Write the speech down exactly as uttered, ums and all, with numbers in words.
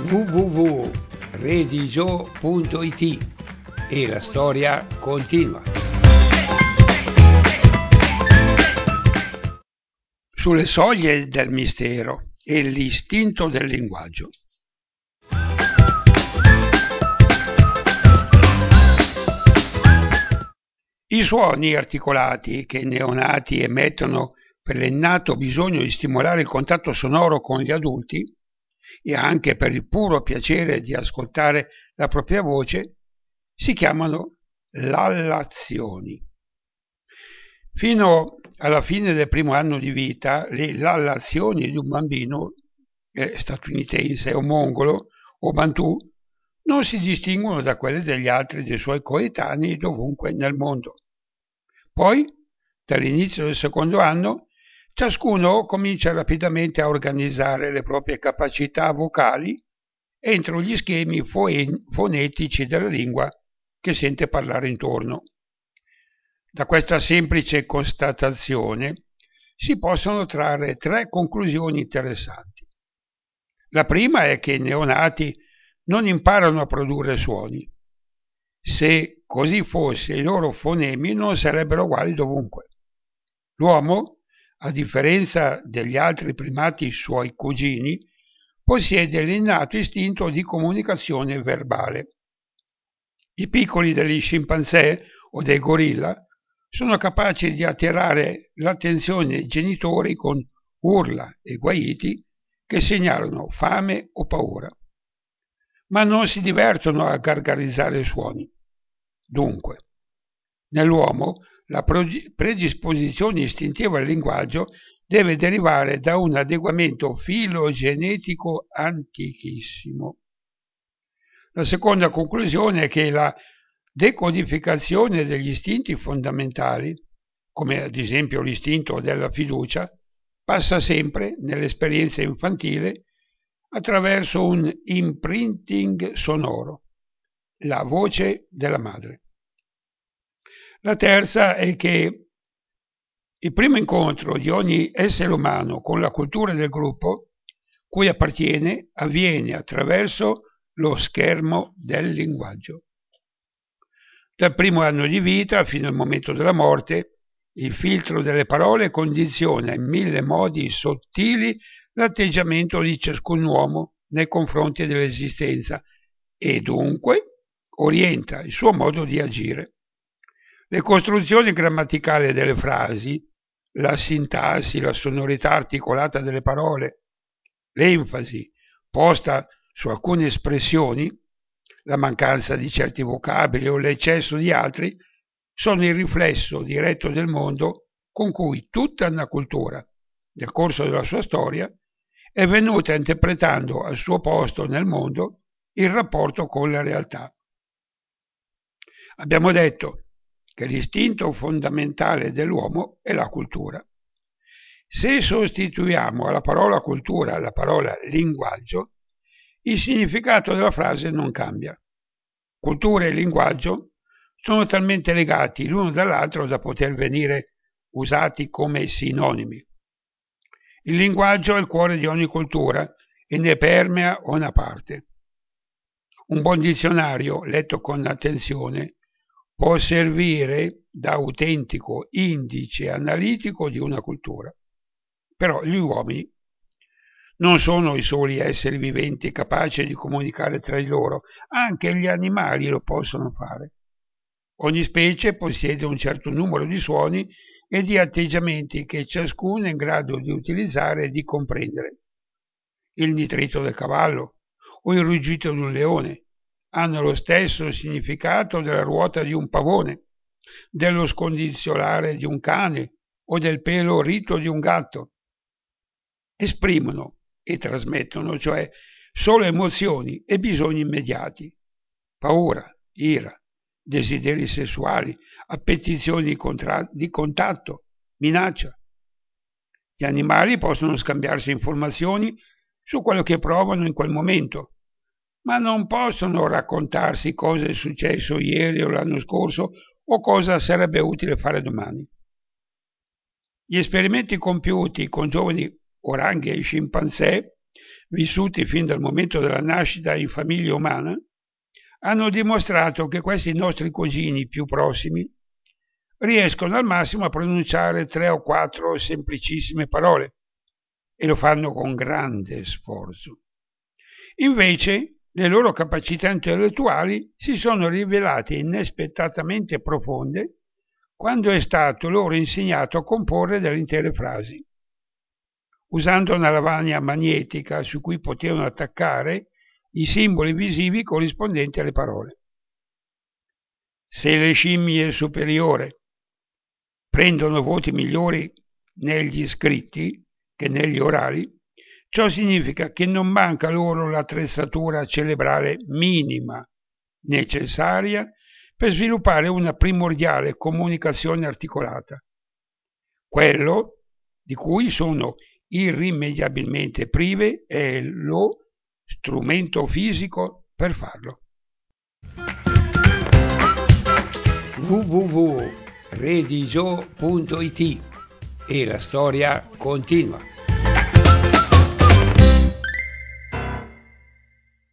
w w w punto redigio punto i t e la storia continua. Sulle soglie del mistero e l'istinto del linguaggio. I suoni articolati che i neonati emettono per l'innato bisogno di stimolare il contatto sonoro con gli adulti e anche per il puro piacere di ascoltare la propria voce si chiamano lallazioni. Fino alla fine del primo anno di vita le lallazioni di un bambino eh, statunitense o mongolo o bantù non si distinguono da quelle degli altri dei suoi coetanei dovunque nel mondo. Poi, dall'inizio del secondo anno, ciascuno comincia rapidamente a organizzare le proprie capacità vocali entro gli schemi fonetici della lingua che sente parlare intorno. Da questa semplice constatazione si possono trarre tre conclusioni interessanti. La prima è che i neonati non imparano a produrre suoni. Se così fosse, i loro fonemi non sarebbero uguali dovunque. L'uomo, a differenza degli altri primati suoi cugini, possiede l'innato istinto di comunicazione verbale. I piccoli degli scimpanzé o dei gorilla sono capaci di attirare l'attenzione dei genitori con urla e guaiti che segnalano fame o paura, ma non si divertono a gargarizzare suoni. Dunque, nell'uomo la predisposizione istintiva al linguaggio deve derivare da un adeguamento filogenetico antichissimo. La seconda conclusione è che la decodificazione degli istinti fondamentali, come ad esempio l'istinto della fiducia, passa sempre nell'esperienza infantile attraverso un imprinting sonoro, la voce della madre. La terza è che il primo incontro di ogni essere umano con la cultura del gruppo cui appartiene avviene attraverso lo schermo del linguaggio. Dal primo anno di vita fino al momento della morte, il filtro delle parole condiziona in mille modi sottili l'atteggiamento di ciascun uomo nei confronti dell'esistenza e dunque orienta il suo modo di agire. Le costruzioni grammaticali delle frasi, la sintassi, la sonorità articolata delle parole, l'enfasi posta su alcune espressioni, la mancanza di certi vocaboli o l'eccesso di altri, sono il riflesso diretto del mondo con cui tutta una cultura, nel corso della sua storia, è venuta interpretando al suo posto nel mondo il rapporto con la realtà. Abbiamo detto che l'istinto fondamentale dell'uomo è la cultura. Se sostituiamo alla parola cultura la parola linguaggio, il significato della frase non cambia. Cultura e linguaggio sono talmente legati l'uno dall'altro da poter venire usati come sinonimi. Il linguaggio è il cuore di ogni cultura e ne permea una parte. Un buon dizionario, letto con attenzione, può servire da autentico indice analitico di una cultura. Però gli uomini non sono i soli esseri viventi capaci di comunicare tra di loro, anche gli animali lo possono fare. Ogni specie possiede un certo numero di suoni e di atteggiamenti che ciascuno è in grado di utilizzare e di comprendere. Il nitrito del cavallo o il ruggito di un leone hanno lo stesso significato della ruota di un pavone, dello scondizionare di un cane o del pelo ritto di un gatto. Esprimono e trasmettono, cioè, solo emozioni e bisogni immediati: paura, ira, desideri sessuali, appetizioni di, contra- di contatto, minaccia. Gli animali possono scambiarsi informazioni su quello che provano in quel momento, ma non possono raccontarsi cosa è successo ieri o l'anno scorso o cosa sarebbe utile fare domani. Gli esperimenti compiuti con giovani oranghi e scimpanzé vissuti fin dal momento della nascita in famiglia umana, hanno dimostrato che questi nostri cugini più prossimi riescono al massimo a pronunciare tre o quattro semplicissime parole e lo fanno con grande sforzo. Invece le loro capacità intellettuali si sono rivelate inaspettatamente profonde quando è stato loro insegnato a comporre delle intere frasi, usando una lavagna magnetica su cui potevano attaccare i simboli visivi corrispondenti alle parole. Se le scimmie superiori prendono voti migliori negli scritti che negli orali, ciò significa che non manca loro l'attrezzatura cerebrale minima necessaria per sviluppare una primordiale comunicazione articolata, quello di cui sono irrimediabilmente prive è lo strumento fisico per farlo. w w w punto redigio punto it e la storia continua.